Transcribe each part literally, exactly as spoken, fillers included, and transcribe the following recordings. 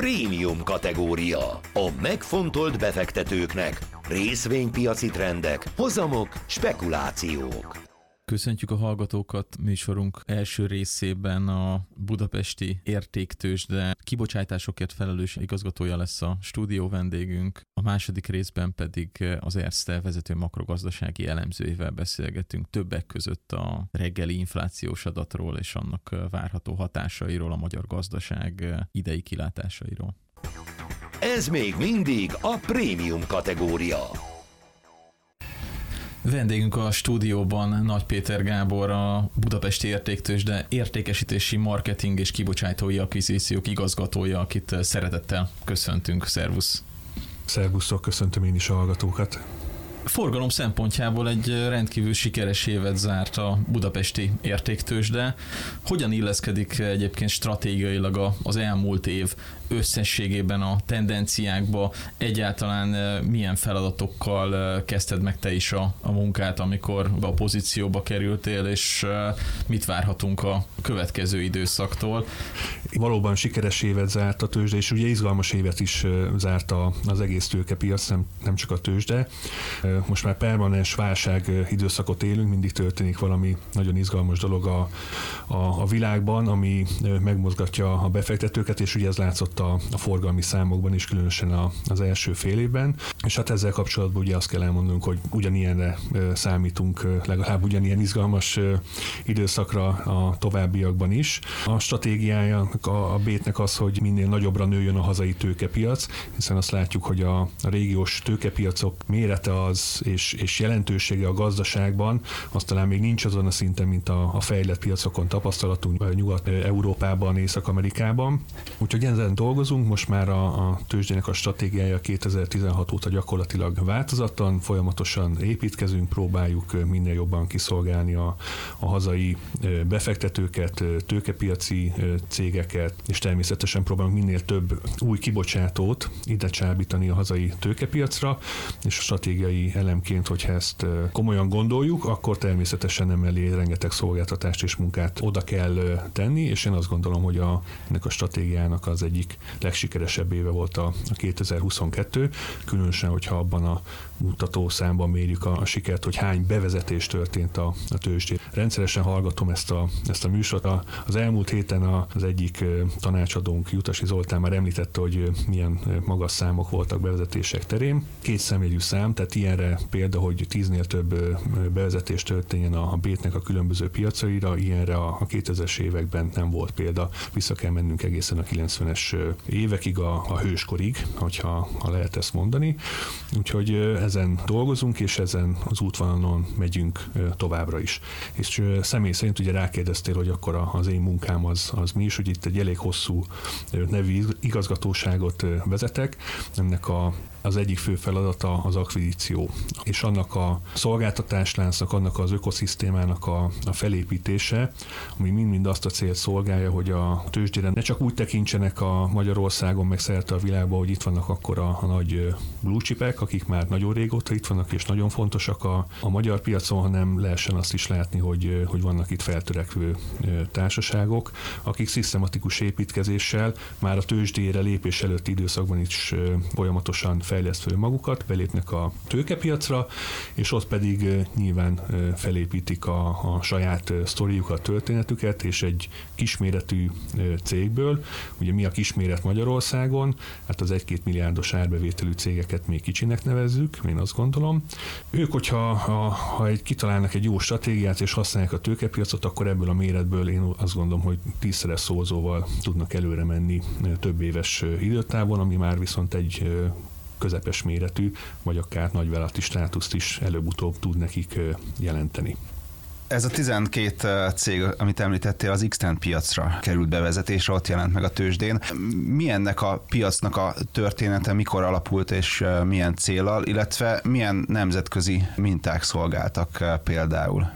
prémium kategória. A megfontolt befektetőknek részvénypiaci trendek, hozamok, spekulációk. Köszöntjük a hallgatókat műsorunk első részében a budapesti értéktőzsde kibocsátásokért felelős igazgatója lesz a stúdió vendégünk. A második részben pedig az Erste vezető makrogazdasági elemzőivel beszélgetünk többek között a reggeli inflációs adatról és annak várható hatásairól, a magyar gazdaság idei kilátásairól. Ez még mindig a prémium kategória. Vendégünk a stúdióban Nagy Péter Gábor, a Budapesti Értéktőzsde értékesítési, marketing és kibocsátói akvizíciók igazgatója, akit szeretettel köszöntünk. Szervusz! Szervusztok, köszöntöm én is a hallgatókat! Forgalom szempontjából egy rendkívül sikeres évet zárt a Budapesti Értéktőzsde. Hogyan illeszkedik egyébként stratégiailag az elmúlt év összességében a tendenciákba? Egyáltalán milyen feladatokkal kezdted meg te is a, a munkát, amikor a pozícióba kerültél, és mit várhatunk a következő időszaktól? Valóban sikeres évet zárt a tőzsde, és ugye izgalmas évet is zárt az egész tőkepiac, nem, nem csak a tőzsde. Most már permanens válság időszakot élünk, mindig történik valami nagyon izgalmas dolog a, a, a világban, ami megmozgatja a befektetőket, és ugye ez látszott a, a forgalmi számokban is, különösen a, az első fél évben. És hát ezzel kapcsolatban ugye azt kell elmondanunk, hogy ugyanilyenre számítunk, legalább ugyanilyen izgalmas időszakra a továbbiakban is. A stratégiája a, a Bétnek az, hogy minél nagyobbra nőjön a hazai tőkepiac, hiszen azt látjuk, hogy a, a régiós tőkepiacok mérete az és, és jelentősége a gazdaságban, az talán még nincs azon a szinten, mint a, a fejlett piacokon tapasztalatunk Nyugat-Európában, Észak-Amerikában. Úgyhogy ezen dolgozunk, most már a, a tőzsdének a stratégiája kétezer-tizenhat óta gyakorlatilag változatlan, folyamatosan építkezünk, próbáljuk minél jobban kiszolgálni a, a hazai befektetőket, tőkepiaci cégeket, és természetesen próbálunk minél több új kibocsátót ide csábítani a hazai tőkepiacra, és a stratégiai elemként, hogyha ezt komolyan gondoljuk, akkor természetesen emellé rengeteg szolgáltatást és munkát oda kell tenni, és én azt gondolom, hogy a, ennek a stratégiának az egyik legsikeresebb éve volt a, a kétezer-huszonkettő, különösen, hogyha abban a mutatószámban mérjük a, a sikert, hogy hány bevezetés történt a, a tőzsdén. Rendszeresen hallgatom ezt a, ezt a műsort. A, az elmúlt héten a, az egyik tanácsadónk, Jutasi Zoltán már említette, hogy milyen magas számok voltak bevezetések terén. Két szemjegyű szám, tehát ilyenre példa, hogy tíznél több bevezetés történjen a Bétnek a különböző piacaira, ilyenre a, a kétezres években nem volt példa. Vissza kell mennünk egészen a kilencvenes évekig, a, a hőskorig, hogyha ha lehet ezt mondani. Úgyhogy ezen dolgozunk, és ezen az útvonalon megyünk továbbra is. És személy szerint ugye rákérdeztél, hogy akkor az én munkám az, az mi is, hogy itt egy elég hosszú nevű igazgatóságot vezetek. Ennek a az egyik fő feladata az akvizíció, és annak a szolgáltatásláncnak, annak az ökoszisztémának a, a felépítése, ami mind-mind azt a célt szolgálja, hogy a tőzsdére ne csak úgy tekintsenek a Magyarországon, meg szerte a világban, hogy itt vannak akkor a, a nagy blue chipek, akik már nagyon régóta itt vannak, és nagyon fontosak a, a magyar piacon, hanem lehessen azt is látni, hogy, hogy vannak itt feltörekvő társaságok, akik szisztematikus építkezéssel már a tőzsdére lépés előtti időszakban is folyamatosan fejlesztve magukat, belépnek a tőkepiacra, és ott pedig nyilván felépítik a, a saját sztoriukat, történetüket, és egy kisméretű cégből, ugye mi a kisméret Magyarországon, hát az egy-két milliárdos árbevételű cégeket még kicsinek nevezzük, én azt gondolom. Ők, hogyha ha, ha egy, kitalálnak egy jó stratégiát, és használják a tőkepiacot, akkor ebből a méretből én azt gondolom, hogy tízszeres szózóval tudnak előre menni több éves időtávon, ami már viszont egy közepes méretű, vagy akár nagyvállalati státuszt is előbb-utóbb tud nekik jelenteni. Ez a tizenkét cég, amit említettél, az X-Tent piacra került bevezetésre, ott jelent meg a tőzsdén. Mi ennek a piacnak a története, mikor alapult és milyen céllal, illetve milyen nemzetközi minták szolgáltak például?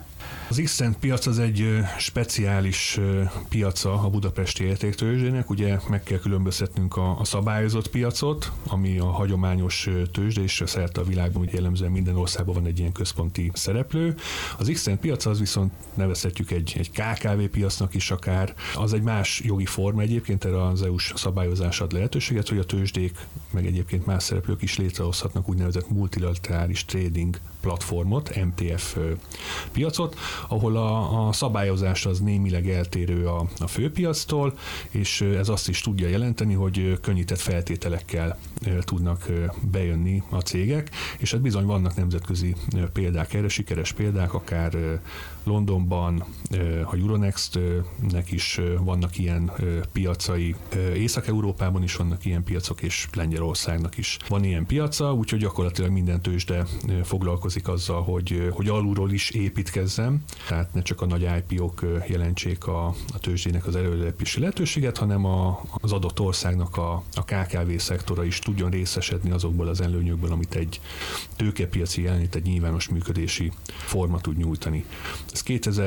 Az X-Tent piac az egy speciális piaca a budapesti értéktőzsdének, ugye meg kell különböztetnünk a, a szabályozott piacot, ami a hagyományos tőzsde, és szerte a világban ugye jellemzően minden országban van egy ilyen központi szereplő. Az X-Tent piac az viszont nevezhetjük egy, egy ká ká vé piacnak is akár, az egy más jogi forma egyébként, erre az é u-s szabályozás ad lehetőséget, hogy a tőzsdék meg egyébként más szereplők is létrehozhatnak úgynevezett multilaterális trading platformot, em té ef piacot, ahol a, a szabályozás az némileg eltérő a, a főpiactól, és ez azt is tudja jelenteni, hogy könnyített feltételekkel tudnak bejönni a cégek, és hát bizony vannak nemzetközi példák erre, sikeres példák, akár Londonban, a Euronextnek is vannak ilyen piacai, Észak-Európában is vannak ilyen piacok, és Lengyelországnak is van ilyen piaca, úgyhogy gyakorlatilag minden tőzsde foglalkozik azzal, hogy, hogy alulról is építkezzem, tehát ne csak a nagy i pé ó-k jelentsék a, a tőzsdének az előrelépési lehetőséget, hanem a, az adott országnak a, a ká ká vé szektora is tudjon részesedni azokból az előnyökből, amit egy tőkepiaci jelenlét, egy nyilvános működési forma tud nyújtani. Ez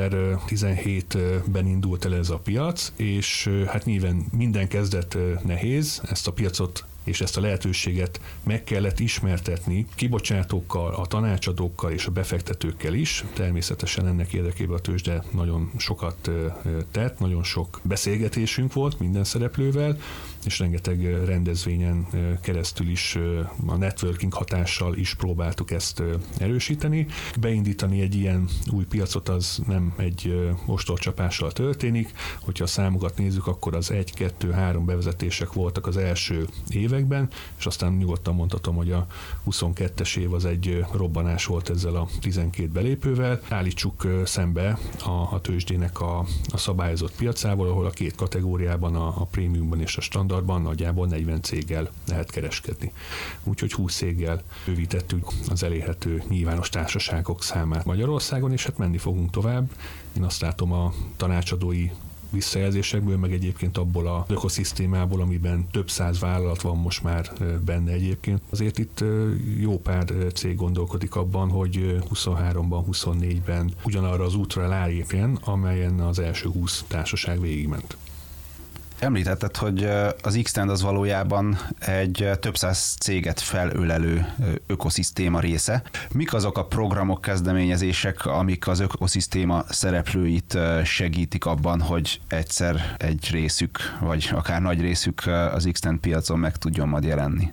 kétezer-tizenhétben indult el ez a piac, és hát nyilván minden kezdet nehéz, ezt a piacot és ezt a lehetőséget meg kellett ismertetni kibocsátókkal, a tanácsadókkal és a befektetőkkel is. Természetesen ennek érdekében a tőzsde nagyon sokat tett, nagyon sok beszélgetésünk volt minden szereplővel, és rengeteg rendezvényen keresztül is a networking hatással is próbáltuk ezt erősíteni. Beindítani egy ilyen új piacot az nem egy ostorcsapással történik. Hogyha a számokat nézzük, akkor az egy, kettő, három bevezetések voltak az első években, és aztán nyugodtan mondhatom, hogy a huszonkettes év az egy robbanás volt ezzel a tizenkét belépővel. Állítsuk szembe a, a tőzsdének a, a szabályozott piacával, ahol a két kategóriában, a, a prémiumban és a standardban nagyjából negyven céggel lehet kereskedni. Úgyhogy húsz céggel bővítettük az elérhető nyilvános társaságok számát Magyarországon, és hát menni fogunk tovább. Én azt látom a tanácsadói visszajelzésekből, meg egyébként abból az ökoszisztémából, amiben több száz vállalat van most már benne egyébként. Azért itt jó pár cég gondolkodik abban, hogy huszonháromban, huszonnégyben ugyanarra az útra rálépjen, amelyen az első húsz társaság végigment. Említetted, hogy az X-Tent az valójában egy több száz céget felölelő ökoszisztéma része. Mik azok a programok, kezdeményezések, amik az ökoszisztéma szereplőit segítik abban, hogy egyszer egy részük, vagy akár nagy részük az X-Tent piacon meg tudjon majd jelenni?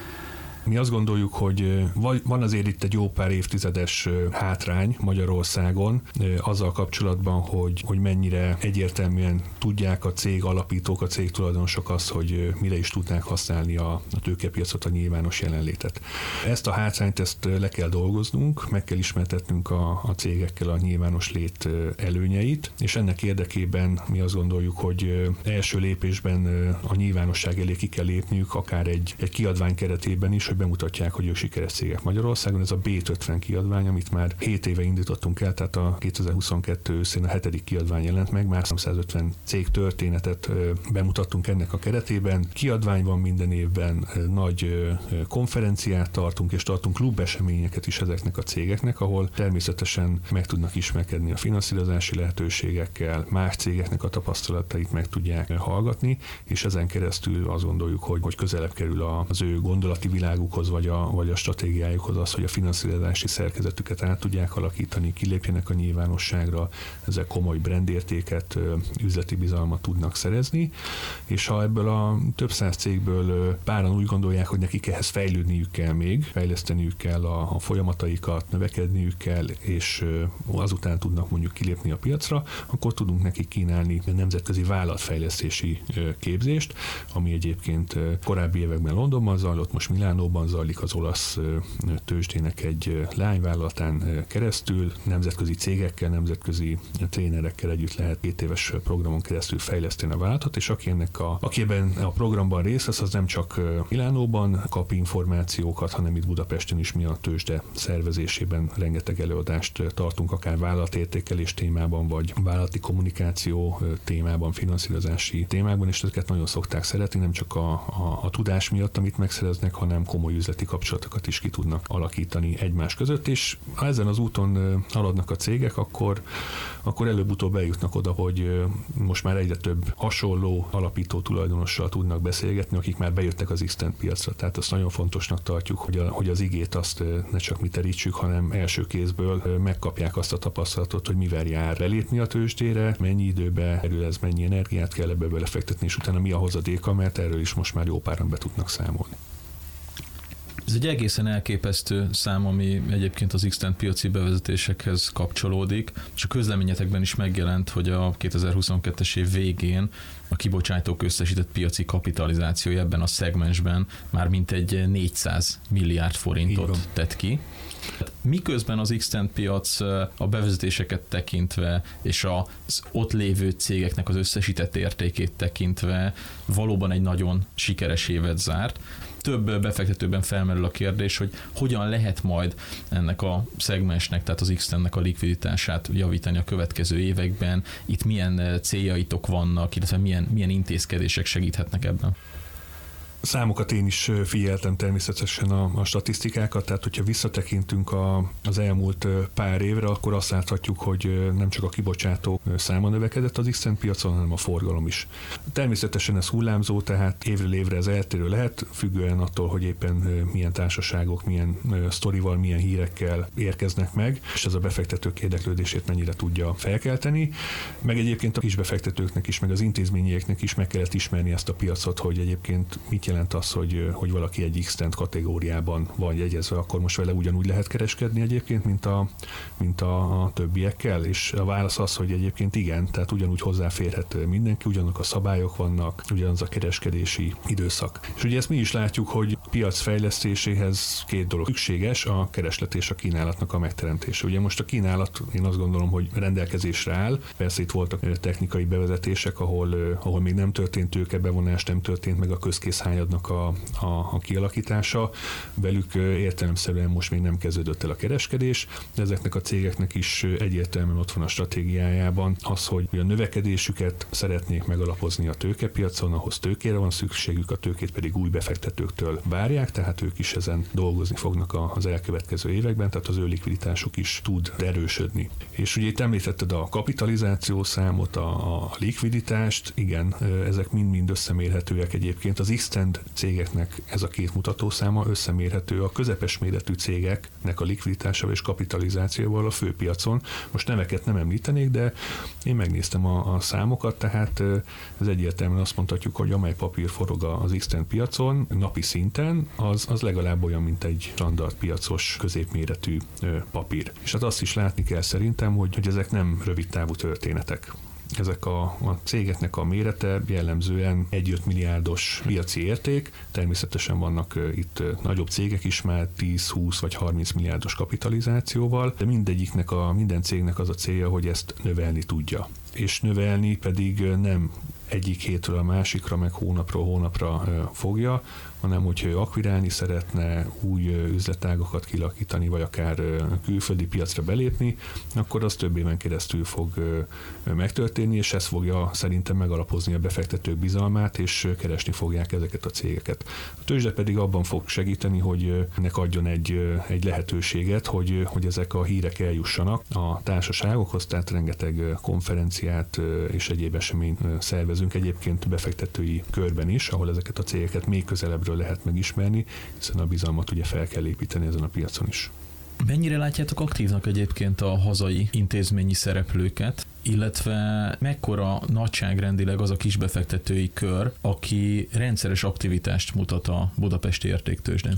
Mi azt gondoljuk, hogy van azért itt egy jó pár évtizedes hátrány Magyarországon azzal kapcsolatban, hogy, hogy mennyire egyértelműen tudják a cég alapítók, a cég tulajdonosok azt, hogy mire is tudnák használni a, a tőkepiacot, a nyilvános jelenlétet. Ezt a hátrányt ezt le kell dolgoznunk, meg kell ismertetnünk a, a cégekkel a nyilvános lét előnyeit, és ennek érdekében mi azt gondoljuk, hogy első lépésben a nyilvánosság elé ki kell lépniük, akár egy, egy kiadvány keretében is, hogy bemutatják, hogy ők sikeres cégek Magyarországon. Ez a bé ötven kiadvány, amit már hét éve indítottunk el, tehát a kétezer-huszonkettő őszén a hetedik kiadvány jelent meg, már háromszázötven cég történetet bemutattunk ennek a keretében. Kiadvány van minden évben, nagy konferenciát tartunk, és tartunk klubeseményeket is ezeknek a cégeknek, ahol természetesen meg tudnak ismerkedni a finanszírozási lehetőségekkel, más cégeknek a tapasztalatait meg tudják hallgatni, és ezen keresztül azt gondoljuk, hogy, hogy közelebb kerül az ő gondolati világuk vagy a, vagy a stratégiájukhoz az, hogy a finanszírozási szerkezetüket át tudják alakítani, kilépjenek a nyilvánosságra, ezzel komoly brandértéket, üzleti bizalmat tudnak szerezni, és ha ebből a több száz cégből páran úgy gondolják, hogy nekik ehhez fejlődniük kell még, fejleszteniük kell a, a folyamataikat, növekedniük kell, és azután tudnak mondjuk kilépni a piacra, akkor tudunk nekik kínálni nemzetközi vállalatfejlesztési képzést, ami egyébként korábbi években Londonban zajlott, most Milánóban zajlik az olasz tőzsdének egy leányvállalatán keresztül, nemzetközi cégekkel, nemzetközi trénerekkel együtt lehet két éves programon keresztül fejleszteni a vállalatot, és aki ennek a, aki ebben a programban részt vesz, az nem csak Milánóban kap információkat, hanem itt Budapesten is mi a tőzsde szervezésében rengeteg előadást tartunk, akár vállalatértékelés témában, vagy vállalati kommunikáció témában, finanszírozási témákban, és ezeket nagyon szokták szeretni, nem csak a, a, a tudás miatt, amit megszereznek, hanem komoly üzleti kapcsolatokat is ki tudnak alakítani egymás között, és ha ezen az úton haladnak a cégek, akkor, akkor előbb-utóbb eljutnak oda, hogy most már egyre több hasonló alapító tulajdonossal tudnak beszélgetni, akik már bejöttek az X-Tent piacra. Tehát azt nagyon fontosnak tartjuk, hogy, a, hogy az igét azt ne csak mi terítsük, hanem első kézből megkapják azt a tapasztalatot, hogy mivel jár belépni a tőzsdére, mennyi időbe kerül ez, mennyi energiát kell ebbe belefektetni, és utána mi a hozadéka, mert erről is most már jó páran be tudnak számolni. Ez egy egészen elképesztő szám, ami egyébként az X-Tent piaci bevezetésekhez kapcsolódik, és a közleményetekben is megjelent, hogy a kétezer-huszonkettes év végén a kibocsátók összesített piaci kapitalizációja ebben a szegmensben már mintegy négyszáz milliárd forintot tett ki. Miközben az X-Tent piac a bevezetéseket tekintve és az ott lévő cégeknek az összesített értékét tekintve valóban egy nagyon sikeres évet zárt, több befektetőben felmerül a kérdés, hogy hogyan lehet majd ennek a szegmensnek, tehát az X-Tentnek a likviditását javítani a következő években, itt milyen céljaitok vannak, illetve milyen, milyen intézkedések segíthetnek ebben? Számokat én is figyeltem természetesen a, a statisztikákat, tehát hogyha visszatekintünk a, az elmúlt pár évre, akkor azt láthatjuk, hogy nem csak a kibocsátó száma növekedett az X-Tent piacon, hanem a forgalom is. Természetesen ez hullámzó, tehát évről évre ez eltérő lehet, függően attól, hogy éppen milyen társaságok, milyen sztorival, milyen hírekkel érkeznek meg, és ez a befektetők érdeklődését mennyire tudja felkelteni. Meg egyébként a kisbefektetőknek is, meg az intézményeknek is meg kellett ismerni ezt a piacot, hogy egyébként mit jelent az, hogy, hogy valaki egy X-Tent kategóriában van jegyezve, akkor most vele ugyanúgy lehet kereskedni egyébként, mint a, mint a, a többiekkel, és a válasz az, hogy egyébként igen, tehát ugyanúgy hozzáférhet mindenki, ugyanazok a szabályok vannak, ugyanaz a kereskedési időszak. És ugye ezt mi is látjuk, hogy piac fejlesztéséhez két dolog szükséges, a kereslet és a kínálatnak a megteremtése. Ugye most a kínálat, én azt gondolom, hogy rendelkezésre áll, persze itt voltak technikai bevezetések, ahol, ahol még nem történt tőkebevonás, nem történt meg a közkészhányadnak a, a, a kialakítása, velük értelemszerűen most még nem kezdődött el a kereskedés, de ezeknek a cégeknek is egyértelműen ott van a stratégiájában az, hogy a növekedésüket szeretnék megalapozni a tőkepiacon, ahhoz tőkére van szükségük, a tőkét pedig új befektetőktől várják, tehát ők is ezen dolgozni fognak az elkövetkező években, tehát az ő likviditásuk is tud erősödni. És ugye itt említetted a kapitalizáció számot, a, a likviditást, igen, ezek mind-mind összemérhetőek egyébként. Az X-Tent cégeknek ez a két mutatószáma összemérhető a közepes méretű cégeknek a likviditásával és kapitalizációval a főpiacon. Most neveket nem említenék, de én megnéztem a, a számokat, tehát ez egyértelműen azt mondhatjuk, hogy amely papír forog az X-Tent piacon napi szinten, az, az legalább olyan, mint egy standard piacos középméretű papír. És hát azt is látni kell szerintem, hogy, hogy ezek nem rövid távú történetek. Ezek a, a cégeknek a mérete jellemzően egy-öt milliárdos piaci érték, természetesen vannak uh, itt uh, nagyobb cégek is már tíz, húsz vagy harminc milliárdos kapitalizációval, de mindegyiknek a, minden cégnek az a célja, hogy ezt növelni tudja. És növelni pedig uh, nem egyik hétről a másikra, meg hónapról hónapra uh, fogja, hanem hogyha ő akvirálni szeretne, új uh, üzletágokat kilakítani, vagy akár uh, külföldi piacra belépni, akkor az több éven keresztül fog uh, megtörténni, és ez fogja szerintem megalapozni a befektetők bizalmát, és uh, keresni fogják ezeket a cégeket. A tőzsde pedig abban fog segíteni, hogy uh, ennek adjon egy, uh, egy lehetőséget, hogy, uh, hogy ezek a hírek eljussanak a társaságokhoz, tehát rengeteg uh, konferenciát uh, és egyéb eseményt uh, szervezünk egyébként befektetői körben is, ahol ezeket a cégeket még közelebbről lehet megismerni, hiszen a bizalmat ugye fel kell építeni ezen a piacon is. Mennyire látjátok aktívnak egyébként a hazai intézményi szereplőket, illetve mekkora nagyságrendileg az a kisbefektetői kör, aki rendszeres aktivitást mutat a budapesti értéktőzsdén?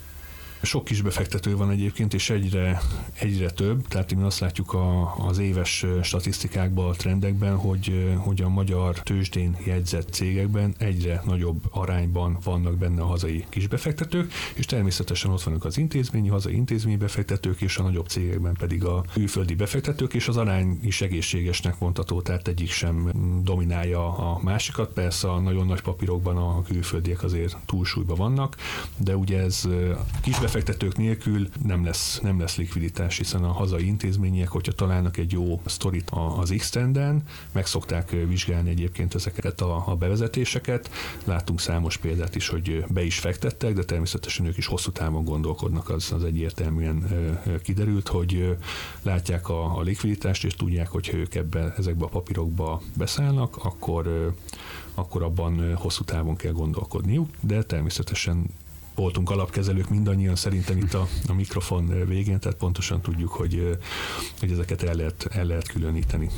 Sok kis befektető van egyébként, és egyre, egyre több, tehát mi azt látjuk a, az éves statisztikákban, a trendekben, hogy, hogy a magyar tőzsdén jegyzett cégekben egyre nagyobb arányban vannak benne a hazai kisbefektetők, és természetesen ott vannak az intézményi, hazai intézményi befektetők, és a nagyobb cégekben pedig a külföldi befektetők, és az arány is egészségesnek mondható, tehát egyik sem dominálja a másikat. Persze a nagyon nagy papírokban a külföldiek azért túlsúlyban vannak, de ugye ez kis befektetők nélkül nem lesz, nem lesz likviditás, hiszen a hazai intézmények, hogyha találnak egy jó sztorit az X-Trenden, meg szokták vizsgálni egyébként ezeket a, a bevezetéseket. Láttunk számos példát is, hogy be is fektettek, de természetesen ők is hosszú távon gondolkodnak, az, az egyértelműen kiderült, hogy látják a, a likviditást, és tudják, hogy ők ebben, ezekbe a papírokba beszállnak, akkor, akkor abban hosszú távon kell gondolkodniuk, de természetesen voltunk alapkezelők mindannyian szerintem itt a, a mikrofon végén, tehát pontosan tudjuk, hogy, hogy ezeket el lehet, el lehet különíteni.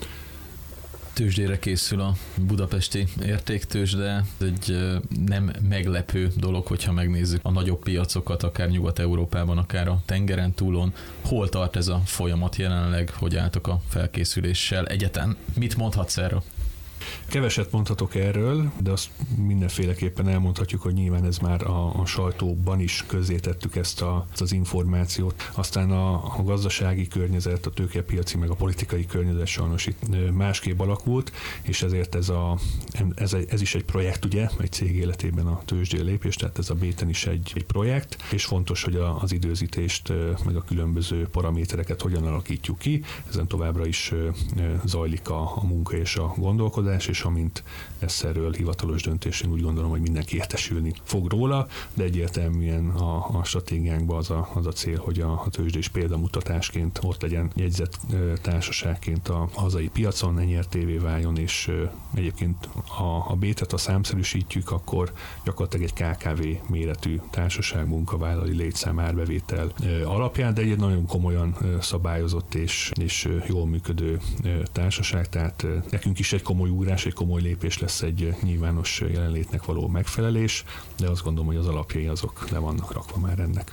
Tőzsdére készül a budapesti értéktőzsde. Ez egy nem meglepő dolog, hogyha megnézzük a nagyobb piacokat, akár Nyugat-Európában, akár a tengeren túlon. Hol tart ez a folyamat jelenleg, hogy álltok a felkészüléssel? Egyáltalán mit mondhatsz erről? Keveset mondhatok erről, de azt mindenféleképpen elmondhatjuk, hogy nyilván ez már a, a sajtóban is közzétettük ezt, a, ezt az információt. Aztán a, a gazdasági környezet, a tőkepiaci, meg a politikai környezet sajnos itt másképp alakult, és ezért ez, a, ez, ez is egy projekt, ugye, egy cég életében a tőzsdén lépés, tehát ez a Béten is egy, egy projekt, és fontos, hogy a, az időzítést, meg a különböző paramétereket hogyan alakítjuk ki. Ezen továbbra is zajlik a, a munka és a gondolkodás, és amint lesz erről hivatalos döntés, én úgy gondolom, hogy mindenki értesülni fog róla, de egyértelműen a, a stratégiánkban az a, az a cél, hogy a, a tőzsdés példamutatásként ott legyen jegyzett társaságként a hazai piacon, en er té vé váljon, és egyébként a, a Bétet, ha számszerűsítjük, akkor gyakorlatilag egy ká ká vé méretű társaság munkavállalói létszám árbevétel alapján, de egy nagyon komolyan szabályozott és, és jól működő társaság, tehát nekünk is egy komoly ugrás, egy komoly lépés lesz egy nyilvános jelenlétnek való megfelelés, de azt gondolom, hogy az alapjai azok le vannak rakva már ennek.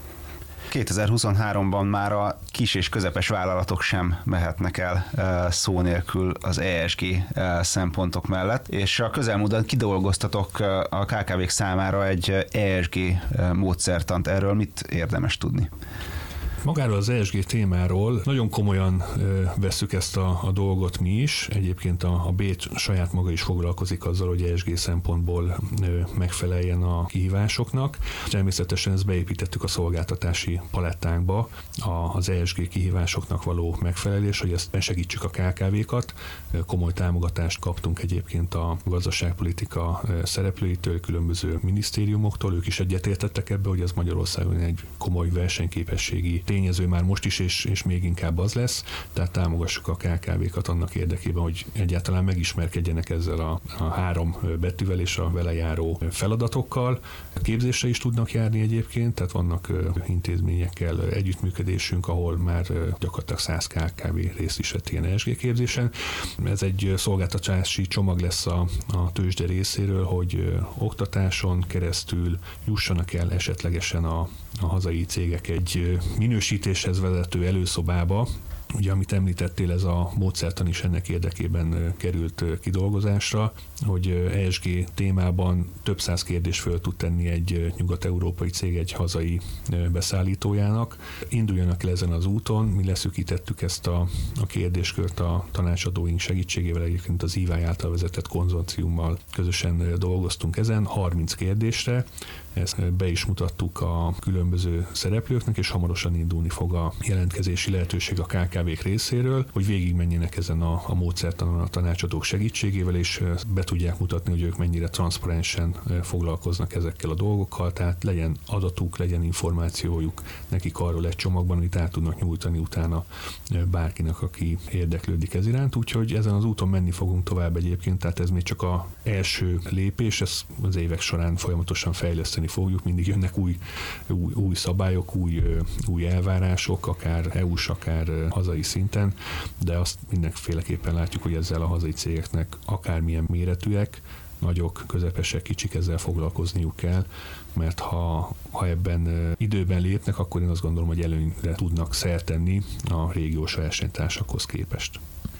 kétezer-huszonháromban már a kis és közepes vállalatok sem mehetnek el szó nélkül az é es gé szempontok mellett, és a közelmúltban kidolgoztatok a ká ká vék számára egy é es gé módszertant. Erről mit érdemes tudni? Magáról az é es gé témáról nagyon komolyan ö, vesszük ezt a, a dolgot mi is. Egyébként a, a Bét saját maga is foglalkozik azzal, hogy é es gé szempontból ö, megfeleljen a kihívásoknak. Természetesen ezt beépítettük a szolgáltatási palettánkba, a, az é es gé kihívásoknak való megfelelés, hogy ezt segítsük a ká ká vékat. Komoly támogatást kaptunk egyébként a gazdaságpolitika szereplőitől, különböző minisztériumoktól. Ők is egyetértettek ebbe, hogy ez Magyarországon egy komoly versenyképességi tényező már most is, és, és még inkább az lesz, tehát támogassuk a ká ká vékat annak érdekében, hogy egyáltalán megismerkedjenek ezzel a, a három betűvel és a vele járó feladatokkal. Képzésre is tudnak járni egyébként, tehát vannak intézményekkel együttműködésünk, ahol már gyakorlatilag száz ká ká vé részt is vett ilyen é es gé képzésen. Ez egy szolgáltatási csomag lesz a, a tőzsde részéről, hogy oktatáson keresztül jussanak el esetlegesen a, a hazai cégek egy minősítéshez vezető előszobába. Ugye, amit említettél, ez a módszertan is ennek érdekében került kidolgozásra, hogy é es gé témában több száz kérdést föl tud tenni egy nyugat-európai cég egy hazai beszállítójának. Induljanak le ezen az úton, mi leszűkítettük ezt a, a kérdéskört a tanácsadóink segítségével, egyébként az í vé i által vezetett konzorciummal közösen dolgoztunk ezen, harminc kérdésre. Ezt be is mutattuk a különböző szereplőknek, és hamarosan indulni fog a jelentkezési lehetőség a ká ká vék részéről, hogy végigmenjenek ezen a, a módszertanon a tanácsadók segítségével, és be tudják mutatni, hogy ők mennyire transzparensen foglalkoznak ezekkel a dolgokkal, tehát legyen adatuk, legyen információjuk nekik arról egy csomagban, amit át tudnak nyújtani utána bárkinek, aki érdeklődik ez iránt, úgyhogy ezen az úton menni fogunk tovább egyébként, tehát ez még csak az első lépés, ez az évek során folyamatosan fejleszteni fogjuk, mindig jönnek új, új, új szabályok, új, új elvárások, akár é u-s, akár hazai szinten, de azt mindenféleképpen látjuk, hogy ezzel a hazai cégeknek akármilyen méretűek, nagyok, közepesek, kicsik, ezzel foglalkozniuk kell, mert ha, ha ebben időben lépnek, akkor én azt gondolom, hogy előnyre tudnak szert tenni a régiós versenytársakhoz képest.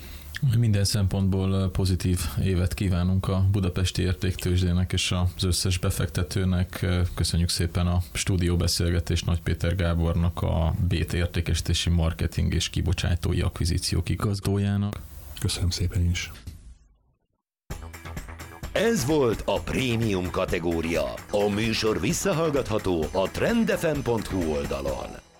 Minden szempontból pozitív évet kívánunk a budapesti értéktőzsdének és az összes befektetőnek. Köszönjük szépen a stúdióbeszélgetést Nagy Péter Gábornak, a Bét értékesítési marketing és kibocsátói akvizíciók igazgatójának. Köszönöm szépen is. Ez volt a prémium kategória. A műsor visszahallgatható a trendfm pont hu oldalon.